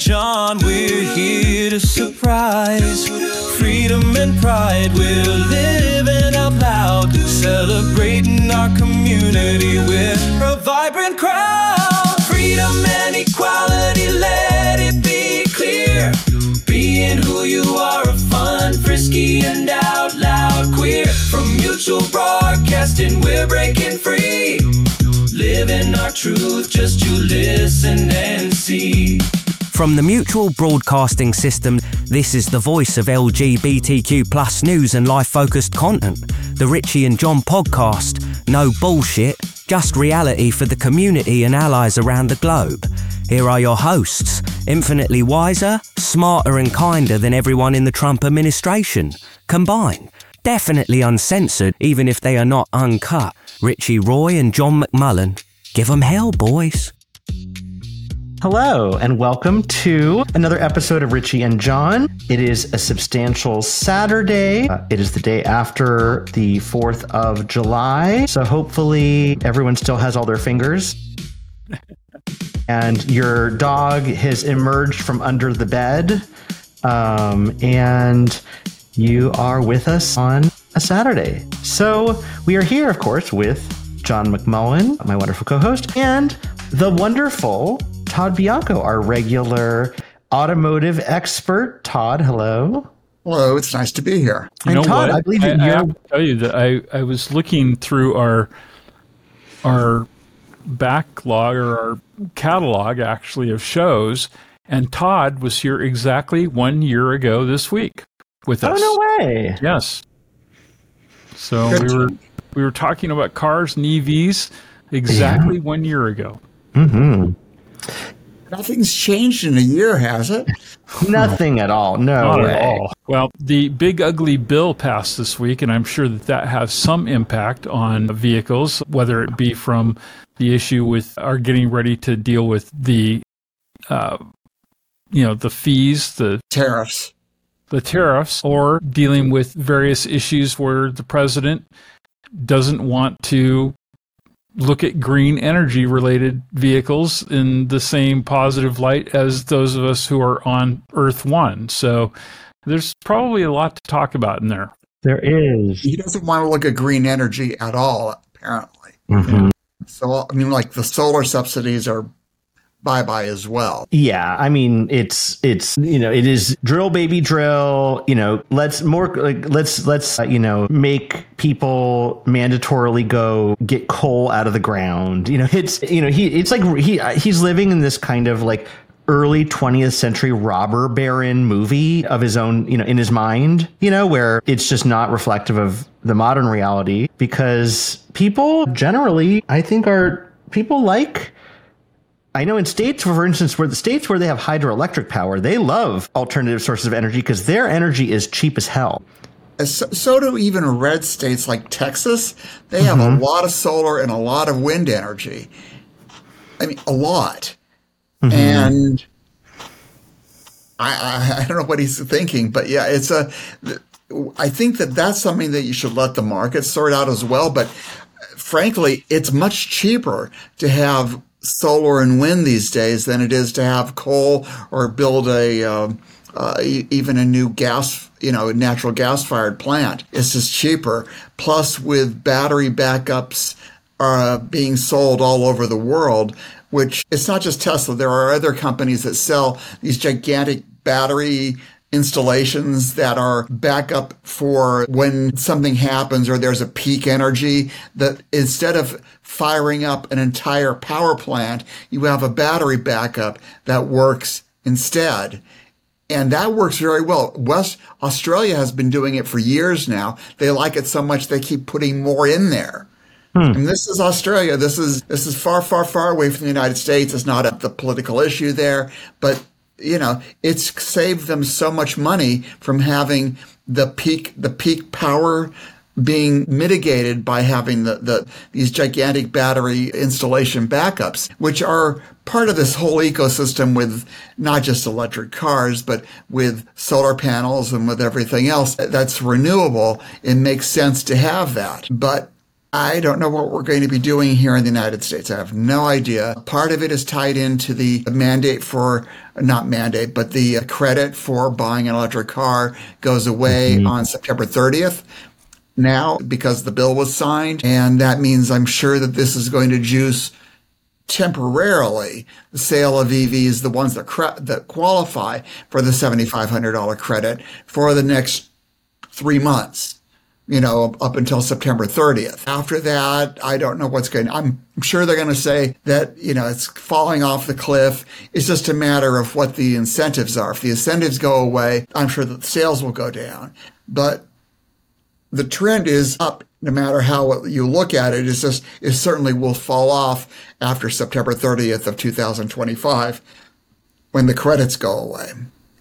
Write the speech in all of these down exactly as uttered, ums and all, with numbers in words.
John, we're here to surprise. Freedom and pride, we're living out loud, celebrating our community. We're a vibrant crowd. Freedom and equality, let it be clear. Being who you are, a fun, frisky, and out loud queer. From Mutual Broadcasting, we're breaking free. Living our truth, just you listen and see. From the Mutual Broadcasting System, this is the voice of L G B T Q plus news and life-focused content. The Richie and John podcast. No bullshit, just reality for the community and allies around the globe. Here are your hosts, infinitely wiser, smarter and kinder than everyone in the Trump administration, combined. Definitely uncensored, even if they are not uncut. Richie Roy and John McMullen. Give 'em hell, boys. Hello, and welcome to another episode of Richie and John. It is a substantial Saturday. Uh, it is the day after the fourth of July, so hopefully everyone still has all their fingers. And your dog has emerged from under the bed, um, and you are with us on a Saturday. So we are here, of course, with John McMullen, my wonderful co-host, and the wonderful Todd Bianco, our regular automotive expert. Todd, hello. Hello, it's nice to be here. You know and Todd, what? I believe I, that I you're... have to tell you that I, I was looking through our our backlog or our catalog, actually, of shows, and Todd was here exactly one year ago this week with us. Oh, no way. Yes. So we were we were talking about cars and E Vs exactly yeah. one year ago. Mm-hmm. Nothing's changed in a year, has it? Nothing at all. No Not way. at all. Well, the big ugly bill passed this week, and I'm sure that that has some impact on vehicles, whether it be from the issue with our getting ready to deal with the, uh, you know, the fees, the tariffs, the tariffs, or dealing with various issues where the president doesn't want to look at green energy related vehicles in the same positive light as those of us who are on Earth One. So there's probably a lot to talk about in there. There is. He doesn't want to look at green energy at all, apparently. Mm-hmm. So, I mean, like the solar subsidies are bye-bye as well. Yeah, I mean, it's it's you know, it is drill baby drill. You know, let's more like let's let's uh, you know, make people mandatorily go get coal out of the ground. You know, it's you know he it's like he he's living in this kind of like early twentieth century robber baron movie of his own, you know, in his mind, you know, where it's just not reflective of the modern reality, because people generally, I think, are people like. I know in states, for instance, where the states where they have hydroelectric power, they love alternative sources of energy because their energy is cheap as hell. So, so do even red states like Texas. They have mm-hmm. a lot of solar and a lot of wind energy. I mean, a lot. Mm-hmm. And I, I, I don't know what he's thinking, but yeah, it's a. I think that that's something that you should let the market sort out as well. But frankly, it's much cheaper to have solar and wind these days than it is to have coal or build a uh, uh, even a new gas, you know, natural gas fired plant. It's just cheaper. Plus, with battery backups uh, being sold all over the world, which it's not just Tesla. There are other companies that sell these gigantic battery installations that are backup for when something happens or there's a peak energy, that instead of firing up an entire power plant, you have a battery backup that works instead. And that works very well. West Australia has been doing it for years now. They like it so much they keep putting more in there. Hmm. And this is Australia. This is this is far, far, far away from the United States. It's not a, the political issue there, but you know, it's saved them so much money from having the peak, the peak power being mitigated by having the, the, these gigantic battery installation backups, which are part of this whole ecosystem with not just electric cars, but with solar panels and with everything else that's renewable. It makes sense to have that. But I don't know what we're going to be doing here in the United States. I have no idea. Part of it is tied into the mandate for, not mandate, but the credit for buying an electric car goes away mm-hmm. on September thirtieth. Now, because the bill was signed, and that means I'm sure that this is going to juice temporarily the sale of E Vs, the ones that cre- that qualify for the seven thousand five hundred dollars credit for the next three months, you know, up until September thirtieth. After that, I don't know what's going to, I'm sure they're going to say that, you know, it's falling off the cliff. It's just a matter of what the incentives are. If the incentives go away, I'm sure that the sales will go down. But the trend is up, no matter how you look at it. It's just, it certainly will fall off after September thirtieth of two thousand twenty-five when the credits go away.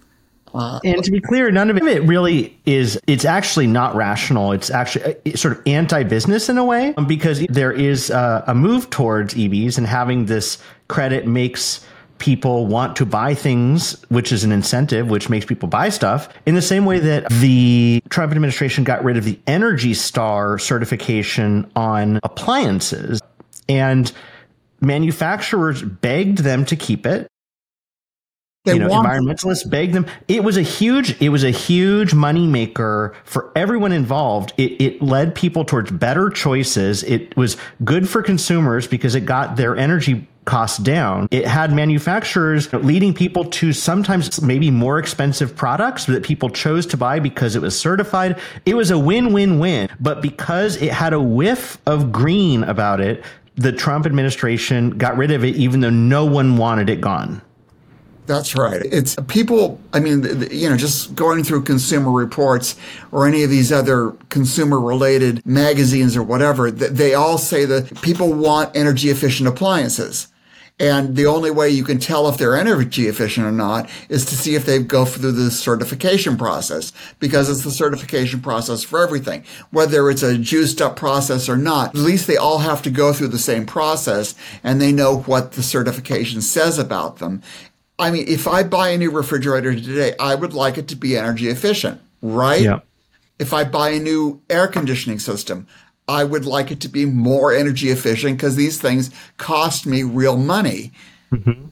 Uh, and to be clear, none of it really is, it's actually not rational. It's actually it's sort of anti-business in a way, because there is a, a move towards E Vs, and having this credit makes people want to buy things, which is an incentive, which makes people buy stuff, in the same way that the Trump administration got rid of the Energy Star certification on appliances, and manufacturers begged them to keep it. They you know, environmentalists begged them. It was a huge, it was a huge moneymaker for everyone involved. It, it led people towards better choices. It was good for consumers because it got their energy costs down. It had manufacturers leading people to sometimes maybe more expensive products that people chose to buy because it was certified. It was a win-win-win. But because it had a whiff of green about it, the Trump administration got rid of it, even though no one wanted it gone. That's right. It's people, I mean, you know, just going through Consumer Reports or any of these other consumer-related magazines or whatever, they all say that people want energy-efficient appliances. And the only way you can tell if they're energy efficient or not is to see if they go through the certification process, because it's the certification process for everything. Whether it's a juiced up process or not, at least they all have to go through the same process, and they know what the certification says about them. I mean, if I buy a new refrigerator today, I would like it to be energy efficient, right? Yeah. If I buy a new air conditioning system, I would like it to be more energy efficient because these things cost me real money. Mm-hmm.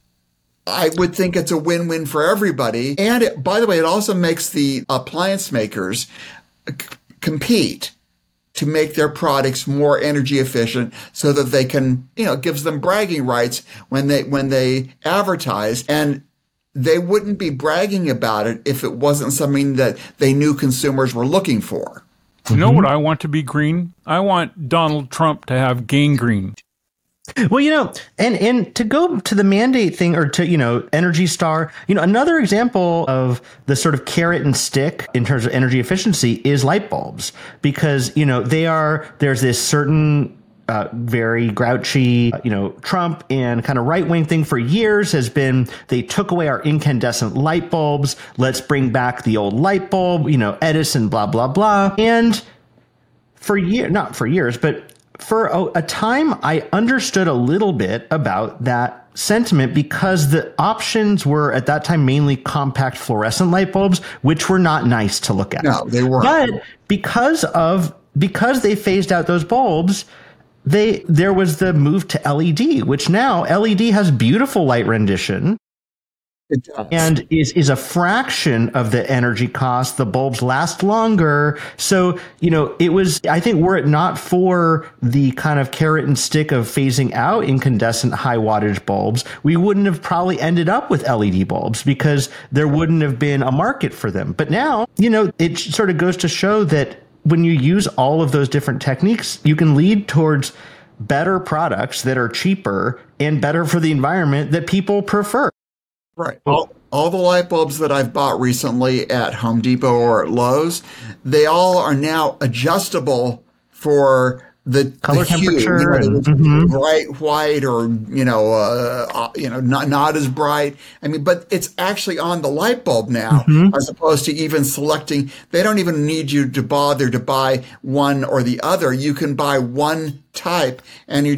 I would think it's a win-win for everybody. And it, by the way, it also makes the appliance makers c- compete to make their products more energy efficient so that they can, you know, gives them bragging rights when they, when they advertise. And they wouldn't be bragging about it if it wasn't something that they knew consumers were looking for. You know what I want to be green? I want Donald Trump to have gangrene. Well, you know, and, and to go to the mandate thing, or to, you know, Energy Star, you know, another example of the sort of carrot and stick in terms of energy efficiency is light bulbs, because, you know, they are, there's this certain uh, very grouchy, you know, Trump and kind of right wing thing for years has been, they took away our incandescent light bulbs. Let's bring back the old light bulb, you know, Edison, blah, blah, blah. And for years, not for years, but for a, a time, I understood a little bit about that sentiment because the options were at that time mainly compact fluorescent light bulbs, which were not nice to look at. No, they weren't. But because of because they phased out those bulbs, they there was the move to L E D, which now L E D has beautiful light rendition. It does. And is, is a fraction of the energy cost. The bulbs last longer. So, you know, it was, I think, were it not for the kind of carrot and stick of phasing out incandescent high wattage bulbs, we wouldn't have probably ended up with L E D bulbs because there wouldn't have been a market for them. But now, you know, it sort of goes to show that when you use all of those different techniques, you can lead towards better products that are cheaper and better for the environment that people prefer. Right. All, all the light bulbs that I've bought recently at Home Depot or at Lowe's, they all are now adjustable for the color, the hue, temperature, you know, and, mm-hmm. bright white, or you know, uh, you know, not not as bright. I mean, but it's actually on the light bulb now, mm-hmm. as opposed to even selecting. They don't even need you to bother to buy one or the other. You can buy one type, and you just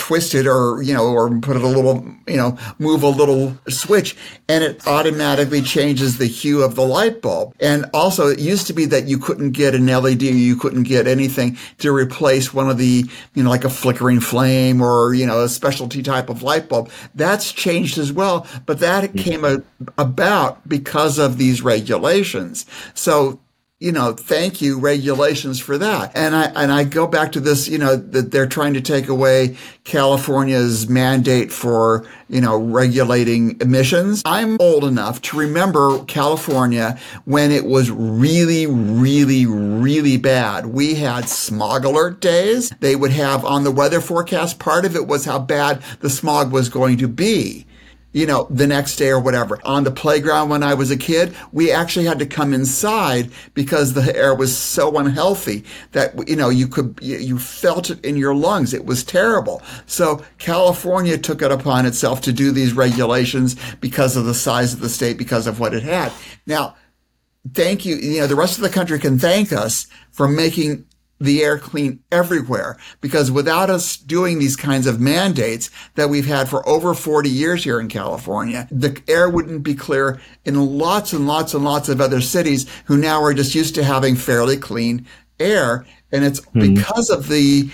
twist it or, you know, or put it a little, you know, move a little switch and it automatically changes the hue of the light bulb. And also it used to be that you couldn't get an L E D, you couldn't get anything to replace one of the, you know, like a flickering flame or, you know, a specialty type of light bulb. That's changed as well, but that came a, about because of these regulations. So, you know, thank you, regulations, for that. And I, and I go back to this, you know, that they're trying to take away California's mandate for, you know, regulating emissions. I'm old enough to remember California when it was really, really, really bad. We had smog alert days. They would have on the weather forecast, part of it was how bad the smog was going to be, you know, the next day or whatever. On the playground when I was a kid, we actually had to come inside because the air was so unhealthy that, you know, you could, you felt it in your lungs. It was terrible. So California took it upon itself to do these regulations because of the size of the state, because of what it had. Now, thank you. You know, the rest of the country can thank us for making the air clean everywhere, because without us doing these kinds of mandates that we've had for over forty years here in California, the air wouldn't be clear in lots and lots and lots of other cities who now are just used to having fairly clean air. And it's mm-hmm. because of the,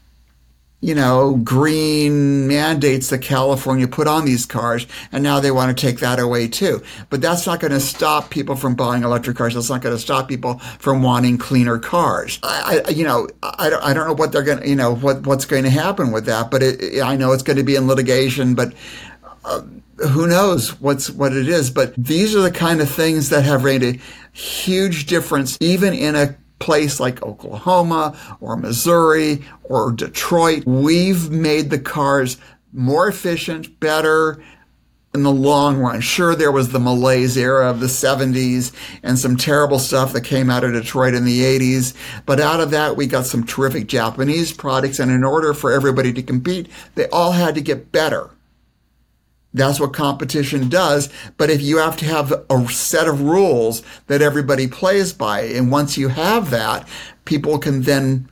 you know, green mandates that California put on these cars, and now they want to take that away too. But that's not going to stop people from buying electric cars. That's not going to stop people from wanting cleaner cars. I, I you know, I don't, I don't know what they're going to, you know, what, what's going to happen with that, but it, I know it's going to be in litigation, but uh, who knows what's, what it is. But these are the kind of things that have made a huge difference, even in a place like Oklahoma or Missouri or Detroit. We've made the cars more efficient, better in the long run. Sure, there was the malaise era of the seventies and some terrible stuff that came out of Detroit in the eighties. But out of that, we got some terrific Japanese products. And in order for everybody to compete, they all had to get better. That's what competition does. But if you have to have a set of rules that everybody plays by, and once you have that, people can then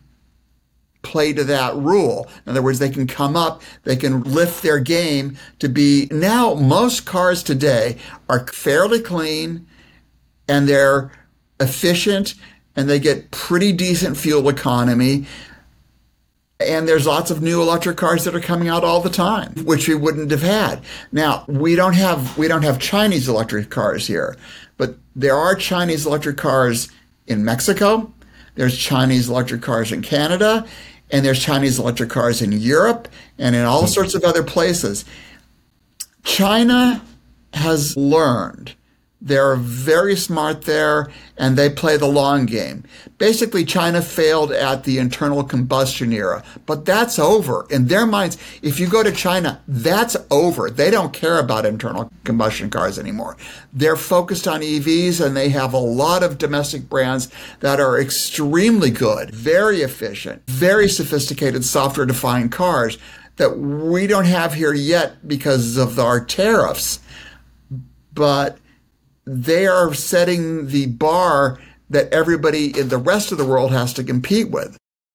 play to that rule. In other words, they can come up, they can lift their game to be, now most cars today are fairly clean and they're efficient and they get pretty decent fuel economy. And there's lots of new electric cars that are coming out all the time, which we wouldn't have had. Now, we don't have we don't have Chinese electric cars here, but there are Chinese electric cars in Mexico. There's Chinese electric cars in Canada, and there's Chinese electric cars in Europe and in all sorts of other places. China has learned. They're very smart there, and they play the long game. Basically, China failed at the internal combustion era, but that's over. In their minds, if you go to China, that's over. They don't care about internal combustion cars anymore. They're focused on E Vs, and they have a lot of domestic brands that are extremely good, very efficient, very sophisticated software-defined cars that we don't have here yet because of our tariffs. But they are setting the bar that everybody in the rest of the world has to compete with.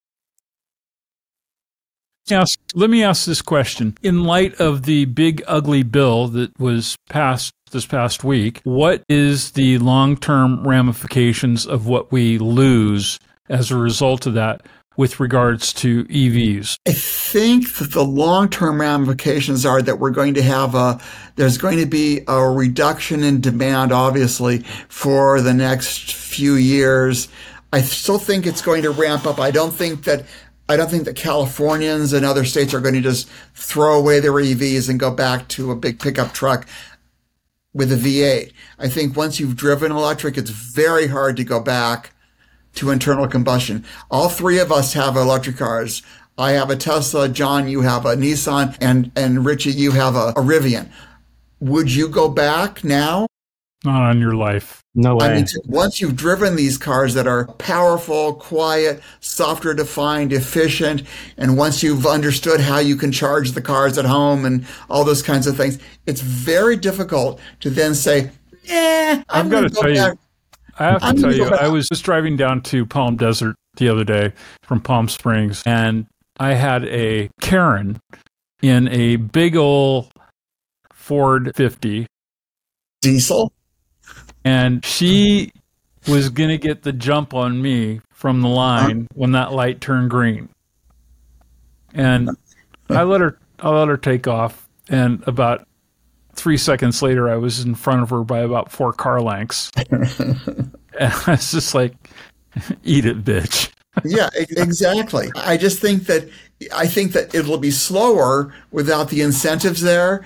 Yes, let me ask this question. In light of the big ugly bill that was passed this past week, what is the long-term ramifications of what we lose as a result of that with regards to E Vs? I think that the long-term ramifications are that we're going to have a, there's going to be a reduction in demand, obviously, for the next few years. I still think it's going to ramp up. I don't think that, I don't think that Californians and other states are going to just throw away their E Vs and go back to a big pickup truck with a V eight. I think once you've driven electric, it's very hard to go back to internal combustion. All three of us have electric cars. I have a Tesla, John, you have a Nissan, and, and Richie, you have a, a Rivian. Would you go back now? Not on your life. No way. I mean, once you've driven these cars that are powerful, quiet, software-defined, efficient, and once you've understood how you can charge the cars at home and all those kinds of things, it's very difficult to then say, eh, I'm I've got to go tell back. you. I have to I'm tell you, gonna- I was just driving down to Palm Desert the other day from Palm Springs, and I had a Karen in a big old Ford fifty. Diesel? And she was going to get the jump on me from the line when that light turned green. And I let her I let her take off, and about three seconds later I was in front of her by about four car lengths. And I was just like, eat it, bitch. Yeah, exactly. I just think that I think that it'll be slower without the incentives there.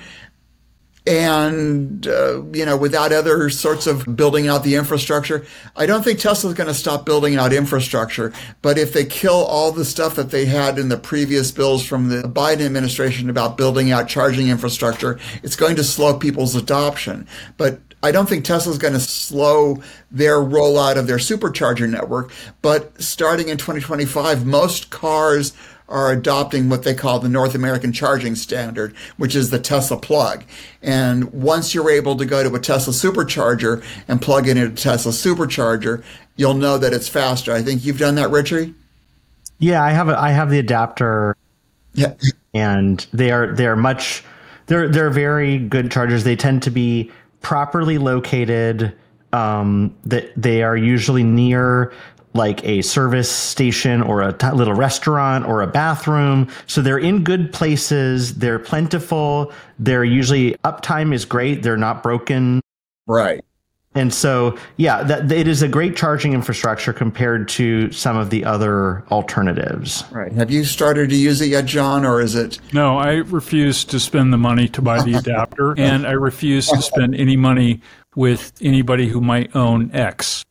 And, uh, you know, without other sorts of building out the infrastructure. I don't think Tesla's going to stop building out infrastructure. But if they kill all the stuff that they had in the previous bills from the Biden administration about building out charging infrastructure, it's going to slow people's adoption. But I don't think Tesla's going to slow their rollout of their supercharger network. But starting in twenty twenty-five, most cars are adopting what they call the North American Charging Standard, which is the Tesla plug. And once you're able to go to a Tesla supercharger and plug in a Tesla supercharger, you'll know that it's faster. I think you've done that, Richie? Yeah, I have a, I have the adapter. Yeah. And they are they are much they're they're very good chargers. They tend to be properly located. Um, that they are usually near like a service station or a t- little restaurant or a bathroom. So they're in good places. They're plentiful. They're usually uptime is great. They're not broken. Right. And so, yeah, that it is a great charging infrastructure compared to some of the other alternatives. Right. Have you started to use it yet, John, or is it? No, I refuse to spend the money to buy the adapter, and I refuse to spend any money with anybody who might own X.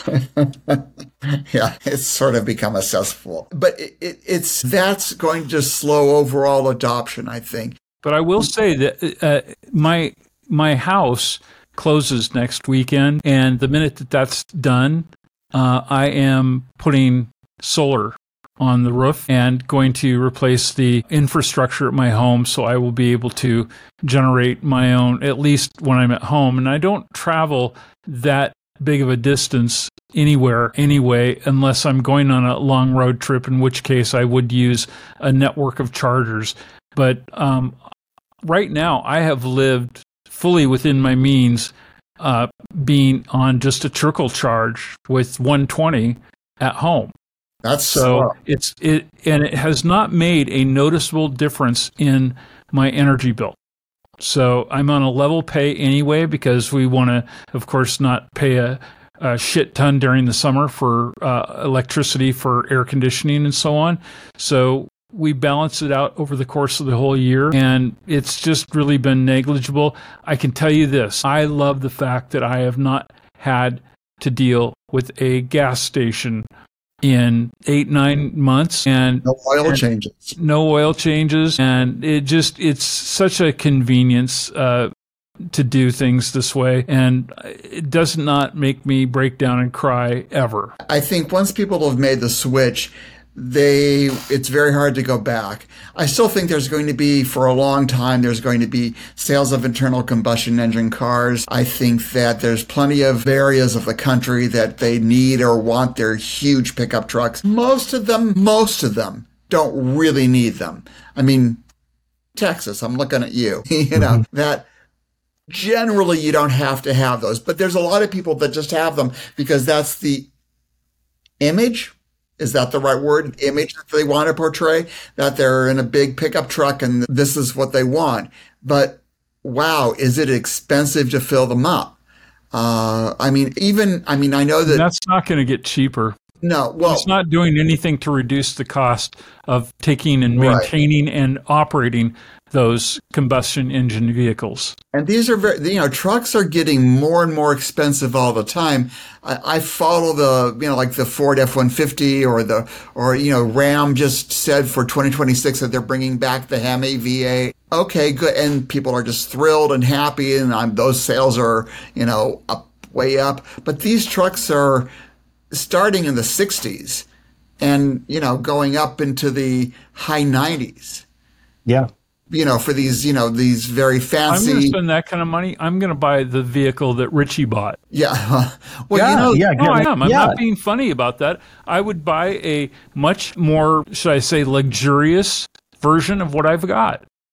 Yeah, it's sort of become a cesspool. But it, it, it's that's going to slow overall adoption, I think. But I will say that uh, my my house closes next weekend, and the minute that that's done, uh, I am putting solar on the roof and going to replace the infrastructure at my home, so I will be able to generate my own, at least when I'm at home. And I don't travel that big of a distance anywhere anyway, unless I'm going on a long road trip, in which case I would use a network of chargers. But um, right now, I have lived fully within my means, uh, being on just a trickle charge with one twenty at home. That's so wow. it's it, and it has not made a noticeable difference in my energy bill. So I'm on a level pay anyway, because we want to, of course, not pay a, a shit ton during the summer for uh, electricity for air conditioning and so on. So we balance it out over the course of the whole year, and it's just really been negligible. I can tell you this. I love the fact that I have not had to deal with a gas station in eight, nine months, and no oil and changes. No oil changes. And it just, it's such a convenience uh, to do things this way. And it does not make me break down and cry ever. I think once people have made the switch, they it's very hard to go back. I still think there's going to be, for a long time, there's going to be sales of internal combustion engine cars. I think that there's plenty of areas of the country that they need or want their huge pickup trucks. Most of them, most of them don't really need them. I mean, Texas, I'm looking at you, you know, mm-hmm. that generally you don't have to have those, but there's a lot of people that just have them because that's the image. Is that the right word? Image that they want to portray, that they're in a big pickup truck and this is what they want. But wow, is it expensive to fill them up? Uh, I mean, even, I mean, I know that that's not going to get cheaper. No, well, it's not doing anything to reduce the cost of taking and maintaining right. and operating those combustion engine vehicles. And these are very, you know, trucks are getting more and more expensive all the time. I, I follow the, you know, like the Ford F one fifty or the, or, you know, Ram just said for twenty twenty-six that they're bringing back the Hemi V eight. Okay, good. And people are just thrilled and happy. And I'm, those sales are, you know, up, way up. But these trucks are starting in the sixties and, you know, going up into the high nineties. Yeah. You know, for these, you know, these very fancy. I'm going to spend that kind of money. I'm going to buy the vehicle that Richie bought. Yeah. Well, yeah, you know, yeah, no, I am. I'm yeah. not being funny about that. I would buy a much more, should I say, luxurious version of what I've got.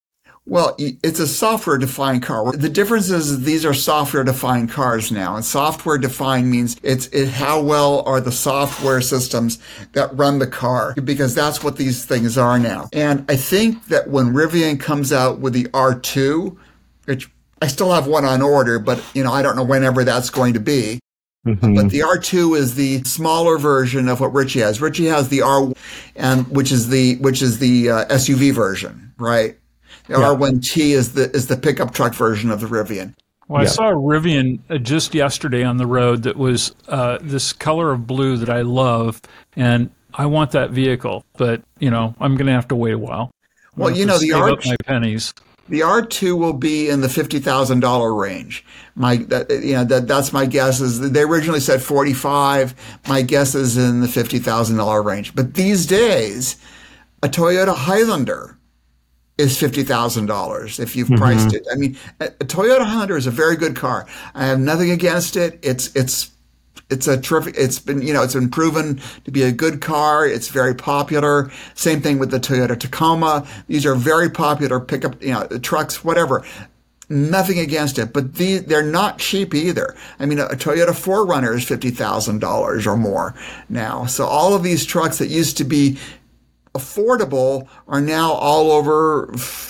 Well, it's a software-defined car. The difference is these are software-defined cars now, and software-defined means it's it, how well are the software systems that run the car, because that's what these things are now. And I think that when Rivian comes out with the R two, which I still have one on order, but you know I don't know whenever that's going to be. Mm-hmm. But the R two is the smaller version of what Ritchie has. Ritchie has the R, and which is the which is the uh, S U V version, right? The yeah. R one T is the is the pickup truck version of the Rivian. Well, yeah. I saw a Rivian uh, just yesterday on the road that was uh, this color of blue that I love, and I want that vehicle. But you know, I'm going to have to wait a while. Well, you know, the R up my pennies. The R two will be in the fifty thousand dollar range. My, that, you know, that that's my guess. Is they originally said forty-five. My guess is in the fifty thousand dollar range. But these days, a Toyota Highlander is fifty thousand dollars if you've mm-hmm. priced it. I mean, a, a Toyota Highlander is a very good car. I have nothing against it. It's, it's, it's a terrific, it's been, you know, it's been proven to be a good car. It's very popular. Same thing with the Toyota Tacoma. These are very popular pickup, you know, trucks, whatever. Nothing against it, but the, they're not cheap either. I mean, a, a Toyota four runner is fifty thousand dollars or more now. So all of these trucks that used to be affordable are now all over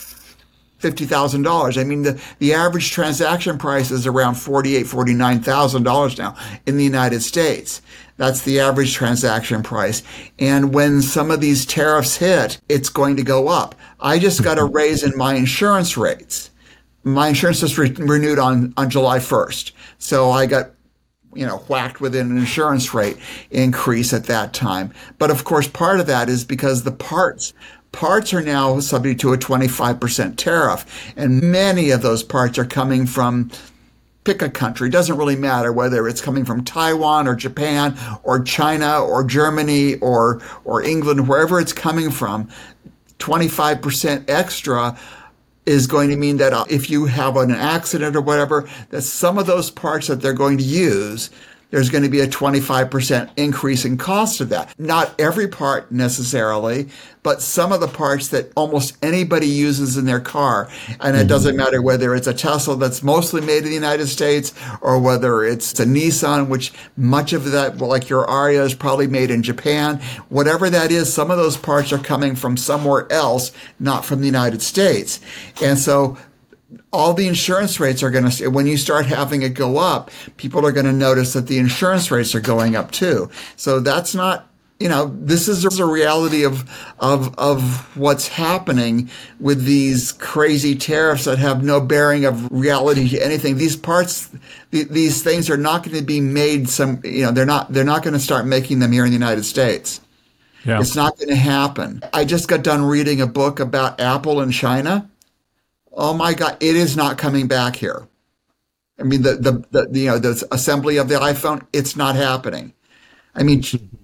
fifty thousand dollars. I mean, the, the average transaction price is around forty-eight thousand dollars, forty-nine thousand dollars now in the United States. That's the average transaction price. And when some of these tariffs hit, it's going to go up. I just got a raise in my insurance rates. My insurance was re- renewed on, on July first. So I got you know, whacked with an insurance rate increase at that time. But of course, part of that is because the parts, parts are now subject to a twenty-five percent tariff. And many of those parts are coming from, pick a country, it doesn't really matter whether it's coming from Taiwan or Japan or China or Germany or, or England, wherever it's coming from, twenty-five percent extra is going to mean that if you have an accident or whatever, that some of those parts that they're going to use, there's going to be a twenty-five percent increase in cost of that. Not every part necessarily, but some of the parts that almost anybody uses in their car. And it doesn't matter whether it's a Tesla that's mostly made in the United States or whether it's a Nissan, which much of that, like your Aria, is probably made in Japan. Whatever that is, some of those parts are coming from somewhere else, not from the United States. And so all the insurance rates are going to, when you start having it go up, people are going to notice that the insurance rates are going up too. So that's not, you know, this is a reality of, of, of what's happening with these crazy tariffs that have no bearing of reality to anything. These parts, th- these things are not going to be made some, you know, they're not, they're not going to start making them here in the United States. Yeah. It's not going to happen. I just got done reading a book about Apple in China. Oh my God, it is not coming back here. I mean, the, the, the, you know, the assembly of the iPhone, it's not happening. I mean,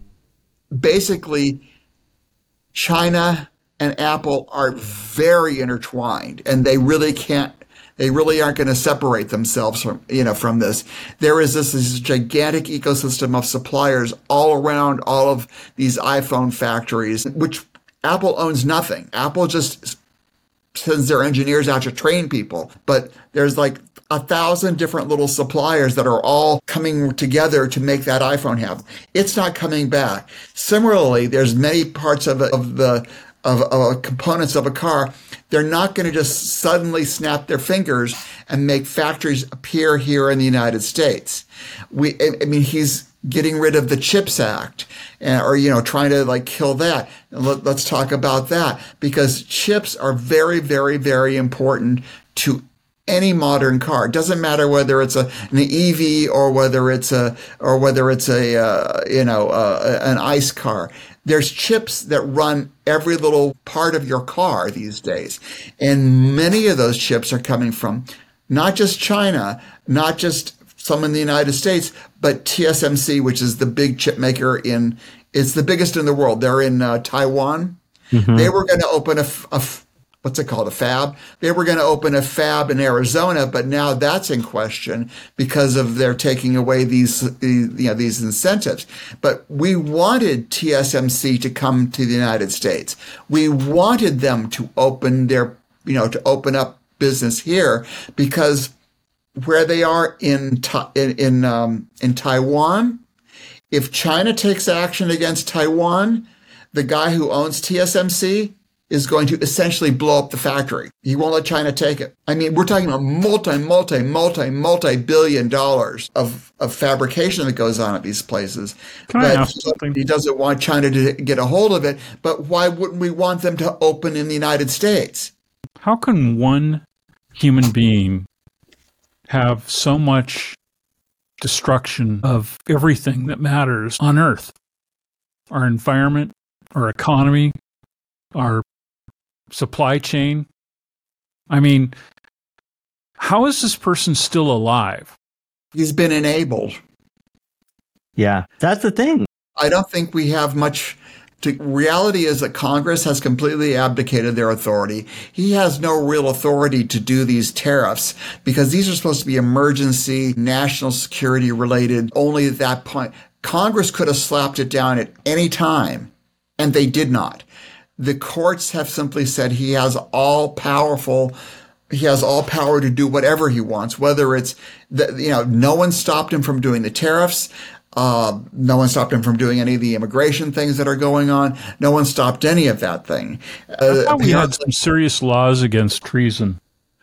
basically, China and Apple are very intertwined, and they really can't, they really aren't going to separate themselves from, you know, from this. There is this, this gigantic ecosystem of suppliers all around all of these iPhone factories, which Apple owns nothing. Apple just sends their engineers out to train people, but there's like a thousand different little suppliers that are all coming together to make that iPhone happen. It's not coming back. Similarly, there's many parts of, of the of, of components of a car. They're not going to just suddenly snap their fingers and make factories appear here in the United States. We, I mean, he's getting rid of the CHIPS Act, or, you know, trying to like kill that. Let, let's talk about that, because chips are very, very, very important to any modern car. It doesn't matter whether it's a, an E V or whether it's a, or whether it's a, uh, you know, uh, an ICE car. There's chips that run every little part of your car these days. And many of those chips are coming from not just China, not just some in the United States, but T S M C, which is the big chip maker in, it's the biggest in the world. They're in uh, Taiwan. Mm-hmm. They were going to open a, a, what's it called, a fab? They were going to open a fab in Arizona, but now that's in question because of their taking away these, you know, these incentives. But we wanted T S M C to come to the United States. We wanted them to open their you know, to open up business here, because where they are in in in, um, in Taiwan, if China takes action against Taiwan, the guy who owns T S M C is going to essentially blow up the factory. He won't let China take it. I mean, we're talking about multi, multi, multi, multi-billion dollars of, of fabrication that goes on at these places. Can but I ask something? He doesn't want China to get a hold of it. But why wouldn't we want them to open in the United States? How can one human being have so much destruction of everything that matters on Earth? Our environment, our economy, our supply chain. I mean, how is this person still alive? He's been enabled. Yeah, that's the thing. I don't think we have much. To, reality is that Congress has completely abdicated their authority. He has no real authority to do these tariffs because these are supposed to be emergency, national security related. Only at that point, Congress could have slapped it down at any time, and they did not. The courts have simply said he has all powerful, he has all power to do whatever he wants, whether it's, the, you know, no one stopped him from doing the tariffs. Uh, no one stopped him from doing any of the immigration things that are going on. No one stopped any of that thing. I thought we had some serious laws against treason.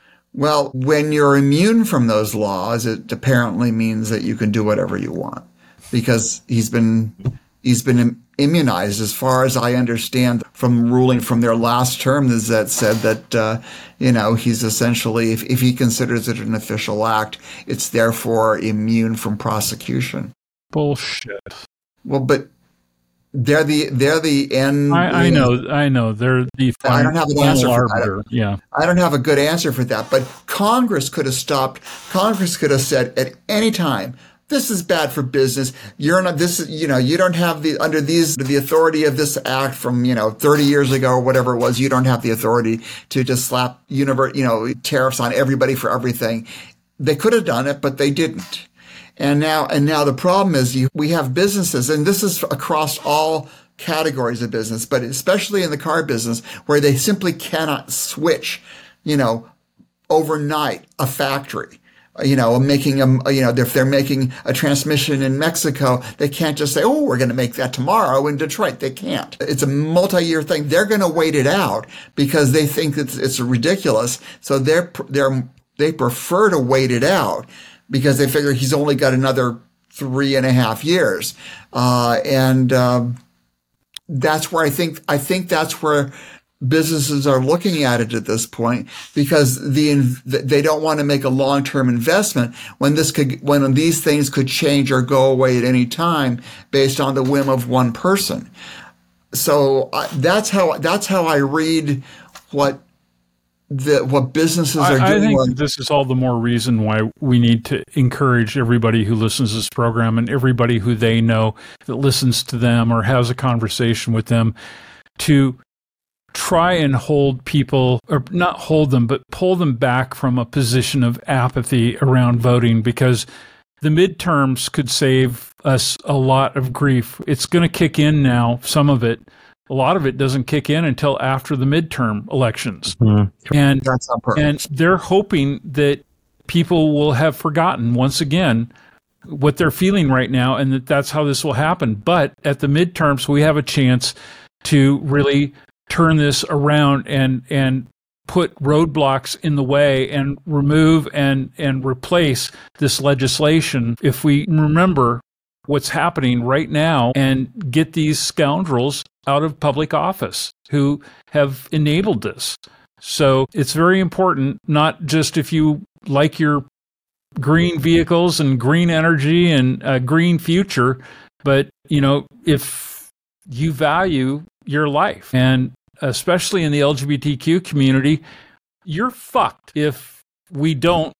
Well, when you're immune from those laws, it apparently means that you can do whatever you want because he's been, he's been immunized, as far as I understand from ruling from their last term, is that said that, uh, you know, he's essentially, if, if he considers it an official act, it's therefore immune from prosecution. Bullshit. Well, but they're the, they're the end. I, I know, I know. They're the final, I don't have an answer for that. Yeah. I don't have a good answer for that, but Congress could have stopped. Congress could have said at any time, this is bad for business. You're not this, you know, you don't have the, under these, the authority of this act from, you know, thirty years ago or whatever it was, you don't have the authority to just slap universe, you know, tariffs on everybody for everything. They could have done it, but they didn't. And now, and now the problem is you, we have businesses, and this is across all categories of business, but especially in the car business where they simply cannot switch, you know, overnight a factory. You know, making them, you know, if they're making a transmission in Mexico, they can't just say, oh, we're going to make that tomorrow in Detroit. They can't. It's a multi-year thing. They're going to wait it out because they think it's, it's ridiculous. So they're, they're, they prefer to wait it out because they figure he's only got another three and a half years. Uh, and, um, that's where I think, I think that's where businesses are looking at it at this point because the they don't want to make a long-term investment when this could when these things could change or go away at any time based on the whim of one person. So uh, that's how that's how I read what the what businesses are I, doing. I think this is all the more reason why we need to encourage everybody who listens to this program and everybody who they know that listens to them or has a conversation with them to try and hold people, or not hold them, but pull them back from a position of apathy around voting, because the midterms could save us a lot of grief. It's going to kick in now, some of it. A lot of it doesn't kick in until after the midterm elections. Mm-hmm. And, That's not perfect. and they're hoping that people will have forgotten once again what they're feeling right now, and that that's how this will happen. But at the midterms, we have a chance to really turn this around and and put roadblocks in the way and remove and and replace this legislation if we remember what's happening right now and get these scoundrels out of public office who have enabled this. So it's very important, not just if you like your green vehicles and green energy and a green future, but you know, if you value your life, and especially in the L G B T Q community, you're fucked if we don't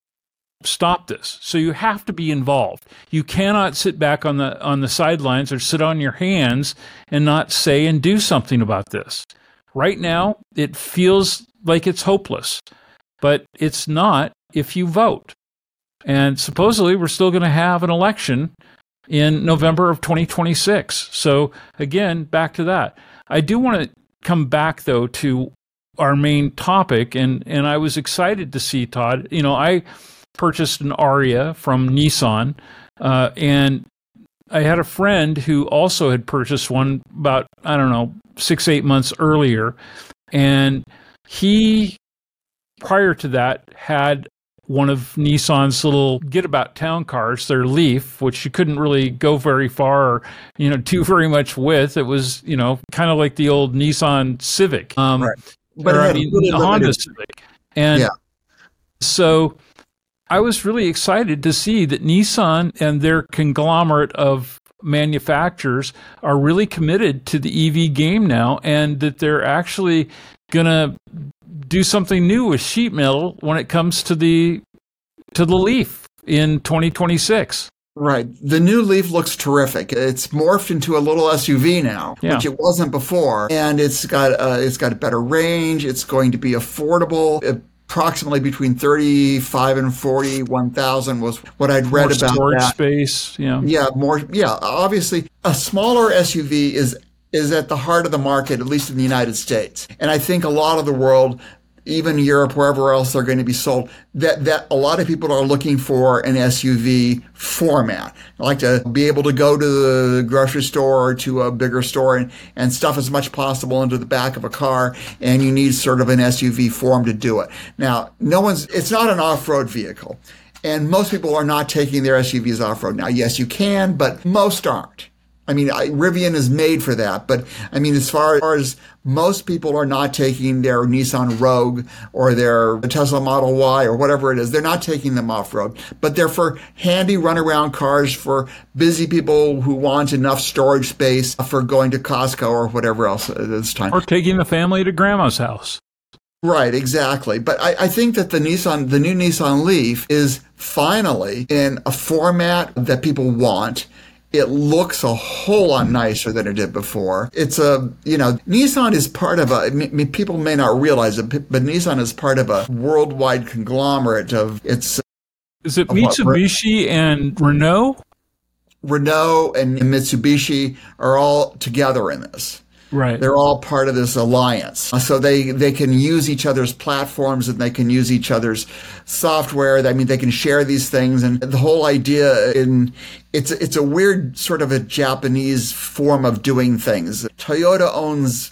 stop this. So you have to be involved. You cannot sit back on the on the sidelines or sit on your hands and not say and do something about this. Right now, it feels like it's hopeless, but it's not if you vote. And supposedly, we're still going to have an election in November of twenty twenty-six. So again, back to that. I do want to come back, though, to our main topic, and, and I was excited to see, Todd. You know, I purchased an Aria from Nissan, uh, and I had a friend who also had purchased one about, I don't know, six, eight months earlier. And he, prior to that, had one of Nissan's little get-about town cars, their Leaf, which you couldn't really go very far or, you know, do very much with. It was, you know, kind of like the old Nissan Civic. Um, right. But or, it I had mean, really the Honda limited- Civic. And Yeah. so I was really excited to see that Nissan and their conglomerate of manufacturers are really committed to the E V game now, and that they're actually going to do something new with sheet metal when it comes to the to the Leaf in twenty twenty-six. Right. The new Leaf looks terrific. It's morphed into a little S U V now, Yeah. which it wasn't before, and it's got uh, it's got a better range. It's going to be affordable. Approximately between thirty-five and forty-one thousand was what I'd read More about storage that. space, yeah. Yeah, more. Yeah, obviously, a smaller S U V is is at the heart of the market, at least in the United States, and I think a lot of the world, even Europe, wherever else they're going to be sold, that, that a lot of people are looking for an S U V format. I like to be able to go to the grocery store or to a bigger store and, and stuff as much possible into the back of a car, and you need sort of an S U V form to do it. Now, no one's, it's not an off-road vehicle, and most people are not taking their S U Vs off-road. Now, yes, you can, but most aren't. I mean, I, Rivian is made for that, but I mean, as far as most people are not taking their Nissan Rogue or their Tesla Model Y or whatever it is, they're not taking them off-road, but they're for handy runaround cars for busy people who want enough storage space for going to Costco or whatever else at this time. Or taking the family to grandma's house. Right, exactly. But I, I think that the Nissan, the new Nissan Leaf is finally in a format that people want. It looks a whole lot nicer than it did before. It's a, you know, Nissan is part of a, I mean, people may not realize it, but Nissan is part of a worldwide conglomerate of, it's Is it Of what, Mitsubishi and Renault? Renault and Mitsubishi are all together in this. Right. They're all part of this alliance. So they, they can use each other's platforms and they can use each other's software. I mean, they can share these things. And the whole idea in, it's, it's a weird sort of a Japanese form of doing things. Toyota owns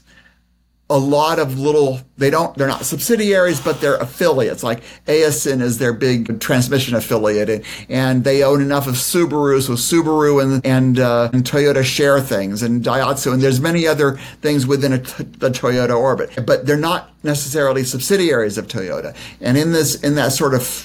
a lot of little, they don't, they're not subsidiaries, but they're affiliates. Like Aisin is their big transmission affiliate, and, and they own enough of Subaru, so Subaru and and, uh, and Toyota share things, and Daihatsu, and there's many other things within a, the Toyota orbit, but they're not necessarily subsidiaries of Toyota. And in this, in that sort of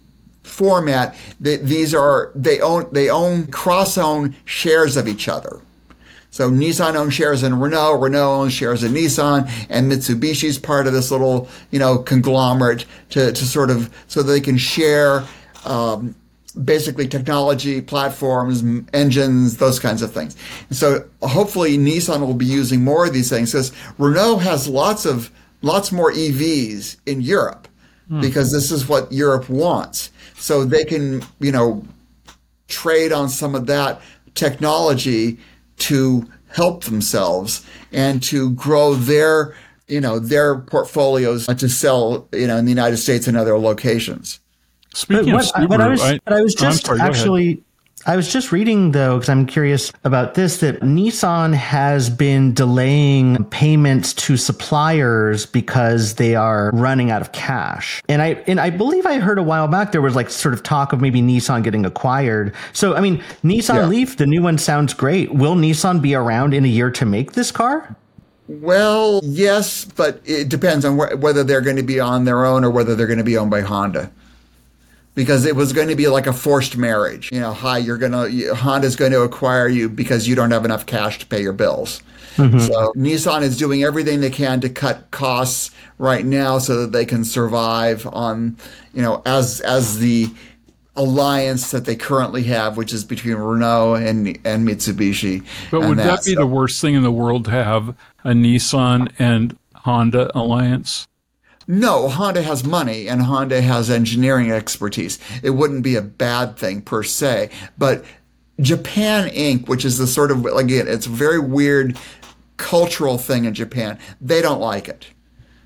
format, they, these are, they own, they own, cross-own shares of each other. So Nissan owns shares in Renault, Renault owns shares in Nissan, and Mitsubishi's part of this little, you know, conglomerate to, to sort of, so they can share, um, basically technology, platforms, m- engines, those kinds of things. And so hopefully Nissan will be using more of these things, because Renault has lots of, lots more E Vs in Europe, hmm. because this is what Europe wants. So they can, you know, trade on some of that technology to help themselves and to grow their, you know, their portfolios to sell, you know, in the United States and other locations. Speaking what, of Subaru, what I was, I, what I was oh, I'm just sorry, go ahead. actually, I was just reading though, because I'm curious about this, that Nissan has been delaying payments to suppliers because they are running out of cash. And I, and I believe I heard a while back there was like sort of talk of maybe Nissan getting acquired. So, I mean, Nissan Yeah. Leaf, the new one sounds great. Will Nissan be around in a year to make this car? Well, yes, but it depends on wh- whether they're going to be on their own or whether they're going to be owned by Honda. Because it was going to be like a forced marriage. You know, hi, you're going to, Honda's going to acquire you because you don't have enough cash to pay your bills. Mm-hmm. So Nissan is doing everything they can to cut costs right now so that they can survive on, you know, as, as the alliance that they currently have, which is between Renault and, and Mitsubishi. But and would that be so. the worst thing in the world to have a Nissan and Honda alliance? No, Honda has money and Honda has engineering expertise. It wouldn't be a bad thing per se, but Japan Incorporated, which is the sort of, again, it's a very weird cultural thing in Japan. They don't like it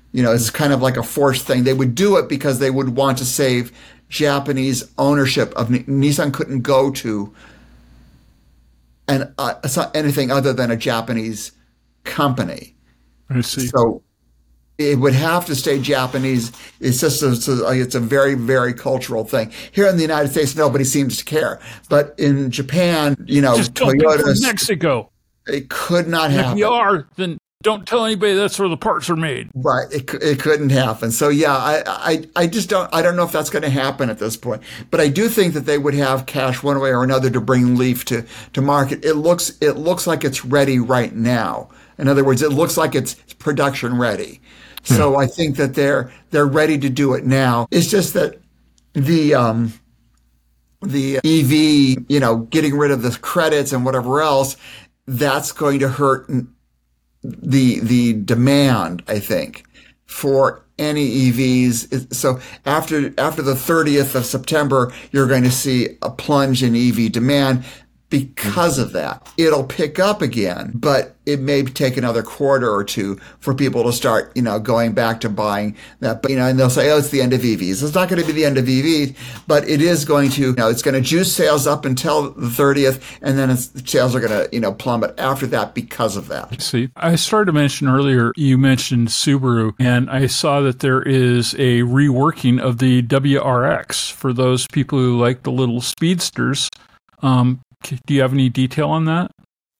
You know, it's kind of like a forced thing. They would do it because they would want to save Japanese ownership of Nissan. Couldn't go to an uh, anything other than a Japanese company. I see. So it would have to stay Japanese. It's just a, it's, a, it's a very, very cultural thing. Here in the United States, nobody seems to care. But in Japan, you know, just don't think Toyota, from Mexico. It could not and happen. If you are, then don't tell anybody that's where the parts are made. Right. It, it couldn't happen. So yeah, I, I, I just don't, I don't know if that's going to happen at this point, but I do think that they would have cash one way or another to bring Leaf to, to market. It looks, it looks like it's ready right now. In other words, it looks like it's production ready. Hmm. So I think that they're, they're ready to do it now. It's just that the, um, the E V, you know, getting rid of the credits and whatever else, that's going to hurt the the demand, I think, for any E Vs. So after after the thirtieth of September, you're going to see a plunge in E V demand because of that. It'll pick up again, but it may take another quarter or two for people to start, you know, going back to buying that. But, you know, and they'll say, oh, it's the end of E Vs. It's not going to be the end of E Vs, but it is going to, you know, it's going to juice sales up until the thirtieth, and then it's, sales are going to, you know, plummet after that because of that. See, I started to mention earlier, you mentioned Subaru, and I saw that there is a reworking of the W R X for those people who like the little speedsters. Um, Do you have any detail on that?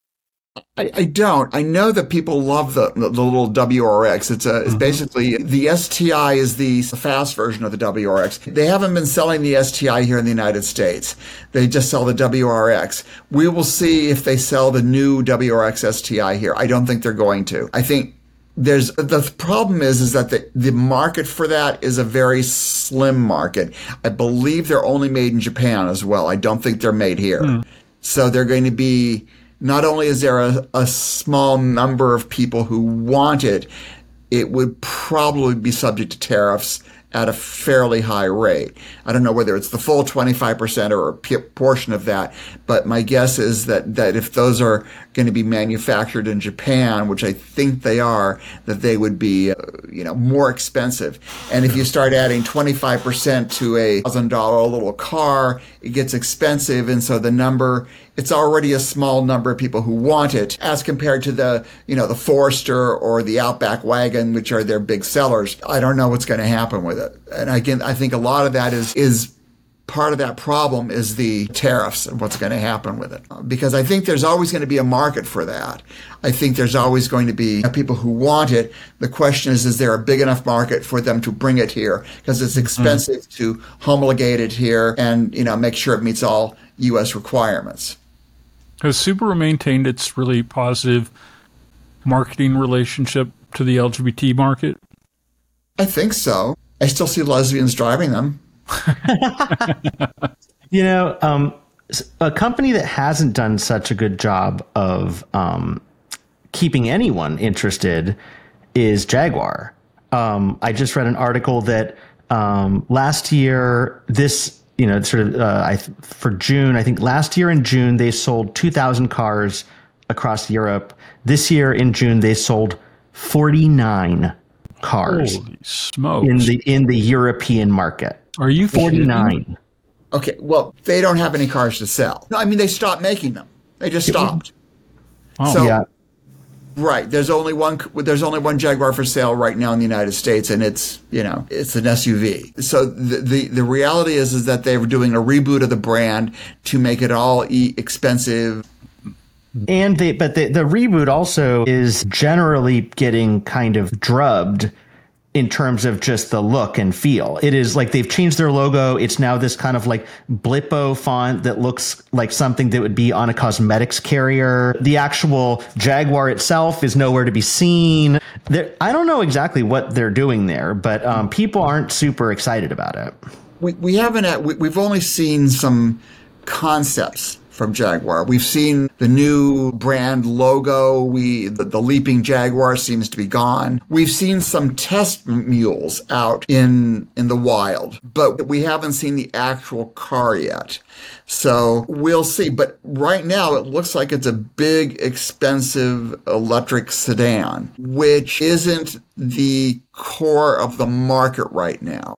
I, I don't. I know that people love the, the, the little W R X. It's a, it's mm-hmm. basically the S T I is the fast version of the W R X. They haven't been selling the S T I here in the United States. They just sell the W R X. We will see if they sell the new W R X S T I here. I don't think they're going to. I think there's the problem is is that the, the market for that is a very slim market. I believe they're only made in Japan as well. I don't think they're made here. Mm. So they're going to be, not only is there a, a small number of people who want it, it would probably be subject to tariffs at a fairly high rate. I don't know whether it's the full twenty-five percent or a p- portion of that, but my guess is that, that if those are going to be manufactured in Japan, which I think they are, that they would be, uh, you know, more expensive. And if you start adding twenty-five percent to a one thousand dollars little car, it gets expensive. And so the number, it's already a small number of people who want it as compared to the, you know, the Forester or the Outback wagon, which are their big sellers. I don't know what's going to happen with it. And again, I think a lot of that is, is part of that problem is the tariffs and what's going to happen with it. Because I think there's always going to be a market for that. I think there's always going to be people who want it. The question is, is there a big enough market for them to bring it here? Because it's expensive mm-hmm. to homologate it here and, you know, make sure it meets all U S requirements. Has Subaru maintained its really positive marketing relationship to the L G B T market? I think so. I still see lesbians driving them. You know, um, a company that hasn't done such a good job of um, keeping anyone interested is Jaguar. Um, I just read an article that um, last year, this, you know, sort of uh, I, for June, I think last year in June, they sold two thousand cars across Europe. This year in June, they sold forty-nine cars. Holy smokes. in the in the European market. Are you forty-nine? Okay, well, they don't have any cars to sell. No, I mean, they stopped making them. They just stopped. Oh. So, yeah. Right. There's only one. There's only one Jaguar for sale right now in the United States, and it's you know it's an S U V. So the the, the reality is is that they were doing a reboot of the brand to make it all e- expensive. And they, but the, the reboot also is generally getting kind of drubbed in terms of just the look and feel. It is like they've changed their logo. It's now this kind of like Blippo font that looks like something that would be on a cosmetics carrier. The actual Jaguar itself is nowhere to be seen. They're, I don't know exactly what they're doing there, but um, people aren't super excited about it. We we haven't. We, we've only seen some concepts from Jaguar. We've seen the new brand logo. We the, the leaping Jaguar seems to be gone. We've seen some test mules out in in the wild, but we haven't seen the actual car yet. So we'll see. But right now, it looks like it's a big, expensive electric sedan, which isn't the core of the market right now.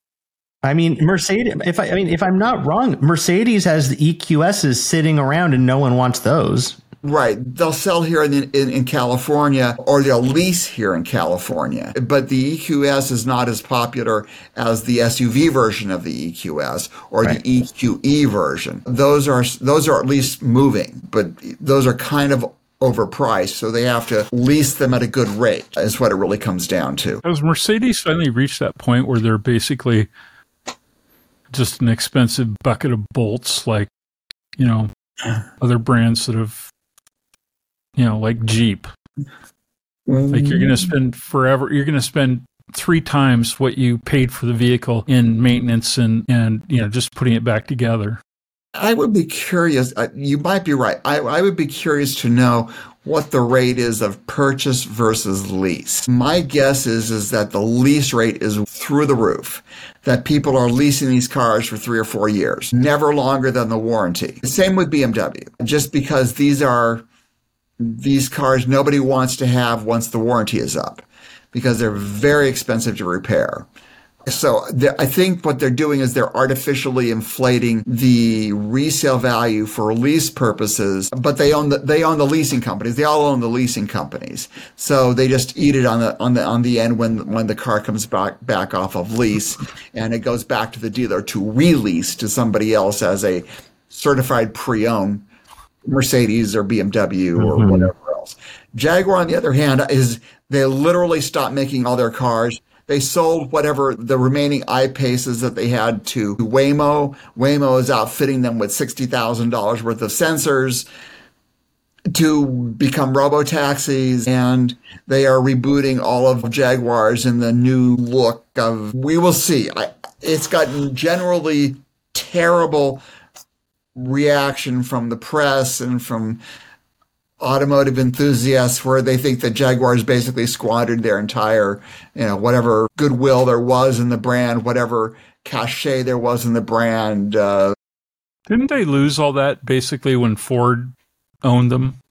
I mean, Mercedes, if I, I mean, if I'm not wrong, Mercedes has the E Q S's sitting around and no one wants those. Right. They'll sell here in, in, in California, or they'll lease here in California. But the E Q S is not as popular as the S U V version of the E Q S or right. the E Q E version. Those are, those are at least moving, but those are kind of overpriced, so they have to lease them at a good rate, is what it really comes down to. Has Mercedes finally reached that point where they're basically just an expensive bucket of bolts, like, you know, other brands that have, you know, like Jeep? Like, you're going to spend forever, you're going to spend three times what you paid for the vehicle in maintenance and, and, you know, just putting it back together. I would be curious. Uh, you might be right. I, I would be curious to know what the rate is of purchase versus lease. My guess is, is that the lease rate is through the roof, that people are leasing these cars for three or four years, never longer than the warranty. Same with B M W, just because these are these cars nobody wants to have once the warranty is up, because they're very expensive to repair. So I think what they're doing is they're artificially inflating the resale value for lease purposes, but they own the, they own the leasing companies. They all own the leasing companies. So they just eat it on the, on the, on the end when, when the car comes back, back off of lease, and it goes back to the dealer to release to somebody else as a certified pre-owned Mercedes or B M W or mm-hmm. whatever else. Jaguar, on the other hand, is they literally stopped making all their cars. They sold whatever the remaining I-Paces that they had to Waymo. Waymo is outfitting them with sixty thousand dollars worth of sensors to become robotaxis, and they are rebooting all of Jaguars in the new look of, we will see. I, it's gotten generally terrible reaction from the press and from automotive enthusiasts, where they think that Jaguars basically squandered their entire, you know, whatever goodwill there was in the brand, whatever cachet there was in the brand. Uh, Didn't they lose all that basically when Ford owned them?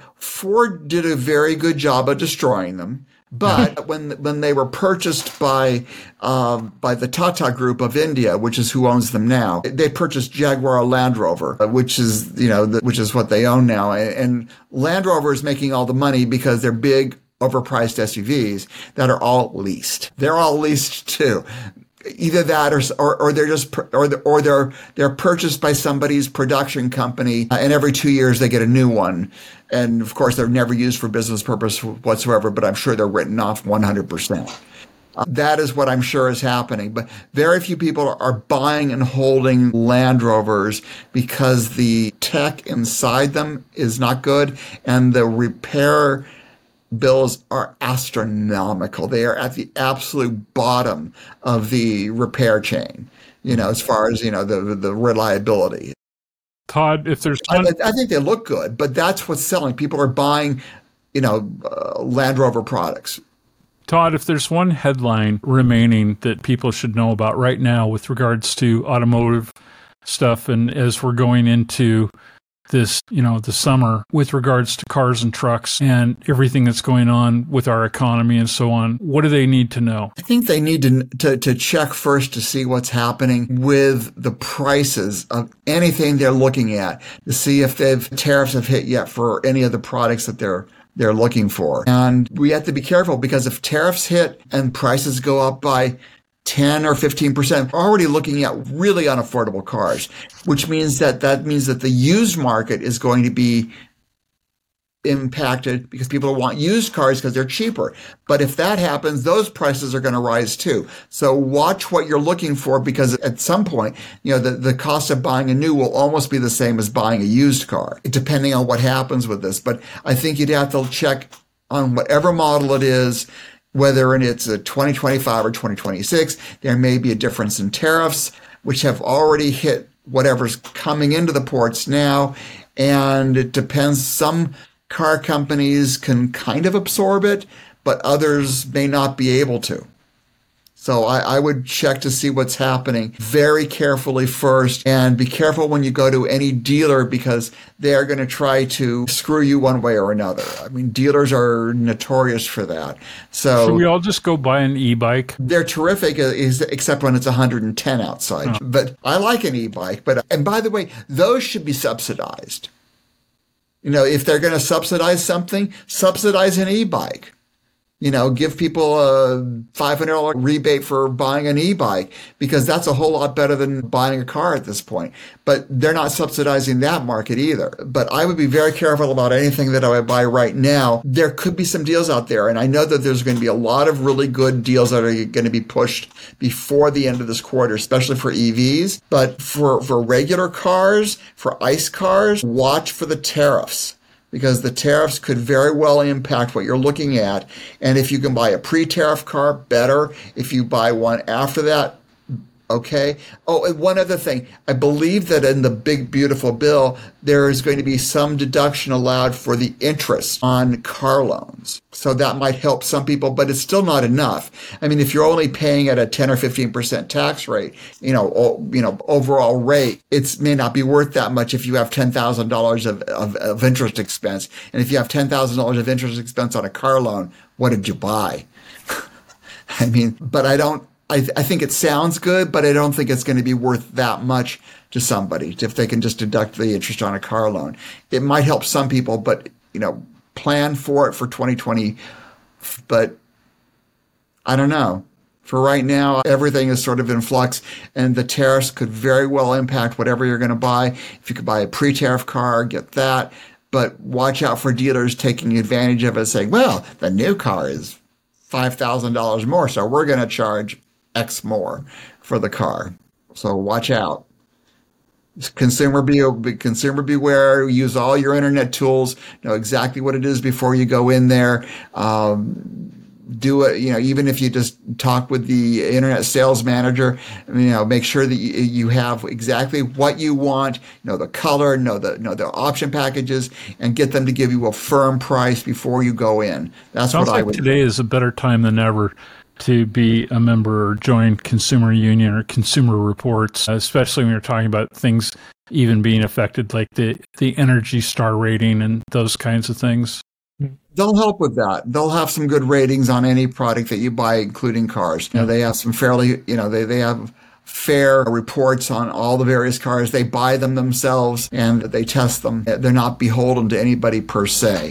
Ford did a very good job of destroying them. But when when they were purchased by um, by the Tata Group of India, which is who owns them now, they purchased Jaguar Land Rover, which is you know the, which is what they own now. And Land Rover is making all the money because they're big, overpriced S U Vs that are all leased. They're all leased too. Either that, or or, or they're just or or they're they're purchased by somebody's production company, and every two years they get a new one. And of course, they're never used for business purpose whatsoever, but I'm sure they're written off one hundred percent. Uh, that is what I'm sure is happening. But very few people are buying and holding Land Rovers because the tech inside them is not good, and the repair bills are astronomical. They are at the absolute bottom of the repair chain, you know, as far as, you know, the the reliability. Todd, if there's one... I, I think they look good, but that's what's selling. People are buying, you know, uh, Land Rover products. Todd, if there's one headline remaining that people should know about right now with regards to automotive stuff, and as we're going into this, you know, the summer with regards to cars and trucks and everything that's going on with our economy and so on, what do they need to know? I think they need to, to, to check first to see what's happening with the prices of anything they're looking at, to see if they've tariffs have hit yet for any of the products that they're they're looking for. And we have to be careful, because if tariffs hit and prices go up by ten or fifteen percent, we're already looking at really unaffordable cars, which means that that means that the used market is going to be impacted, because people want used cars because they're cheaper. But if that happens, those prices are going to rise too. So watch what you're looking for, because at some point, you know, the, the cost of buying a new will almost be the same as buying a used car, depending on what happens with this. But I think you'd have to check on whatever model it is, whether it's a twenty twenty-five or twenty twenty-six. There may be a difference in tariffs, which have already hit whatever's coming into the ports now. And it depends. Some car companies can kind of absorb it, but others may not be able to. So I, I would check to see what's happening very carefully first, and be careful when you go to any dealer, because they're going to try to screw you one way or another. I mean, dealers are notorious for that. So should we all just go buy an e-bike? They're terrific, is, except when it's one hundred ten outside. Oh. But I like an e-bike. But and by the way, those should be subsidized. You know, if they're going to subsidize something, subsidize an e-bike. You know, give people a five hundred dollars rebate for buying an e-bike, because that's a whole lot better than buying a car at this point. But they're not subsidizing that market either. But I would be very careful about anything that I would buy right now. There could be some deals out there, and I know that there's going to be a lot of really good deals that are going to be pushed before the end of this quarter, especially for E Vs. But for, for regular cars, for ICE cars, watch for the tariffs, because the tariffs could very well impact what you're looking at. And if you can buy a pre-tariff car, better. If you buy one after that, okay. Oh, and one other thing. I believe that in the big, beautiful bill, there is going to be some deduction allowed for the interest on car loans. So that might help some people, but it's still not enough. I mean, if you're only paying at a ten or fifteen percent tax rate, you know, o- you know, overall rate, it may not be worth that much if you have ten thousand dollars of, of, of interest expense. And if you have ten thousand dollars of interest expense on a car loan, what did you buy? I mean, but I don't, I, th- I think it sounds good, but I don't think it's going to be worth that much to somebody if they can just deduct the interest on a car loan. It might help some people, but, you know, plan for it for twenty twenty. But I don't know. For right now, everything is sort of in flux, and the tariffs could very well impact whatever you're going to buy. If you could buy a pre-tariff car, get that. But watch out for dealers taking advantage of it, saying, well, the new car is five thousand dollars more, so we're going to charge X more for the car. So watch out. Consumer be consumer beware. Use all your internet tools. Know exactly what it is before you go in there. Um, do it. You know, even if you just talk with the internet sales manager, you know, make sure that you, you have exactly what you want. Know the color. Know the know the option packages, and get them to give you a firm price before you go in. That's Sounds what like I would. Today is a better time than ever to be a member or join Consumer Union or Consumer Reports, especially when you're talking about things even being affected, like the, the Energy Star rating and those kinds of things. They'll help with that. They'll have some good ratings on any product that you buy, including cars. You know, they have some fairly, you know, they, they have fair reports on all the various cars. They buy them themselves and they test them. They're not beholden to anybody per se.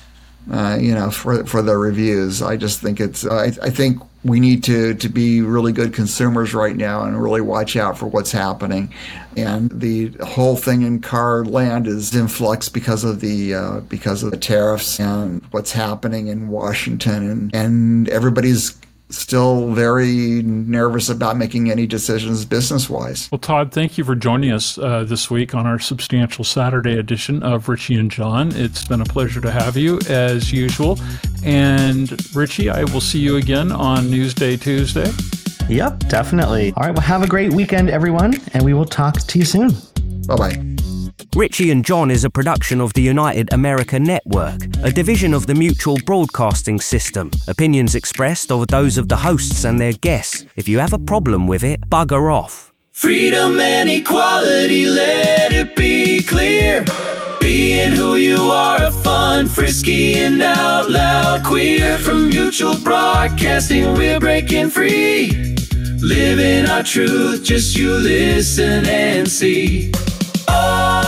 Uh, you know, for for the reviews. I just think it's, uh, I, I think we need to, to be really good consumers right now and really watch out for what's happening. And the whole thing in car land is in flux because of the, uh, because of the tariffs and what's happening in Washington, and, and everybody's still very nervous about making any decisions business-wise. Well, Todd, thank you for joining us uh, this week on our Substantial Saturday edition of Richie and John. It's been a pleasure to have you, as usual. And Richie, I will see you again on Newsday Tuesday. Yep, definitely. All right, well, have a great weekend, everyone, and we will talk to you soon. Bye-bye. Richie and John is a production of the United America Network, a division of the Mutual Broadcasting System. Opinions expressed are those of the hosts and their guests. If you have a problem with it, bugger off. Freedom and equality, let it be clear. Being who you are, fun, frisky, and out loud queer. From Mutual Broadcasting, we're breaking free. Living our truth, just you listen and see. Oh,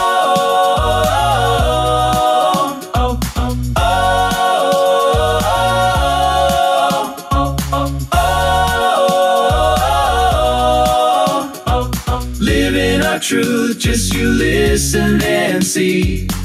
oh, oh, oh, oh, oh, oh, oh, living our truth, just you listen and see.